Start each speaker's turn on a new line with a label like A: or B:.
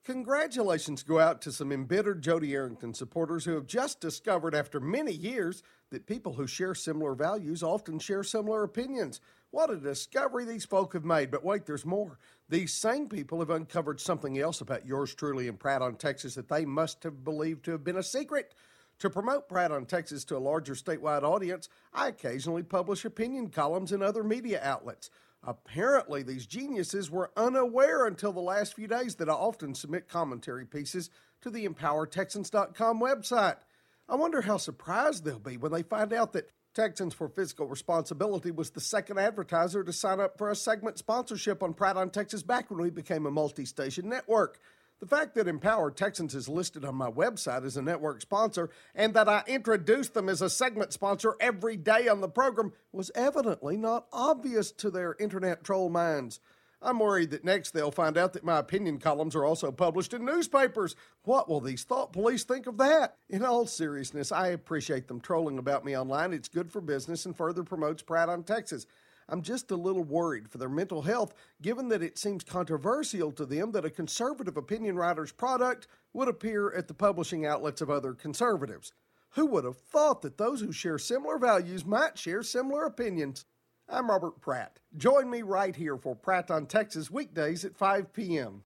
A: Congratulations go out to some embittered Jody Arrington supporters who have just discovered after many years that people who share similar values often share similar opinions. What a discovery these folk have made. But wait, there's more. These same people have uncovered something else about yours truly and Pratt on Texas that they must have believed to have been a secret. To promote Pratt on Texas to a larger statewide audience, I occasionally publish opinion columns in other media outlets. Apparently, these geniuses were unaware until the last few days that I often submit commentary pieces to the EmpowerTexans.com website. I wonder how surprised they'll be when they find out that Texans for Fiscal Responsibility was the second advertiser to sign up for a segment sponsorship on Pratt on Texas back when we became a multi-station network. The fact that Empower Texans is listed on my website as a network sponsor and that I introduced them as a segment sponsor every day on the program was evidently not obvious to their internet troll minds. I'm worried that next they'll find out that my opinion columns are also published in newspapers. What will these thought police think of that? In all seriousness, I appreciate them trolling about me online. It's good for business and further promotes Pratt on Texas. I'm just a little worried for their mental health, given that it seems controversial to them that a conservative opinion writer's product would appear at the publishing outlets of other conservatives. Who would have thought that those who share similar values might share similar opinions? I'm Robert Pratt. Join me right here for Pratt on Texas weekdays at 5 p.m.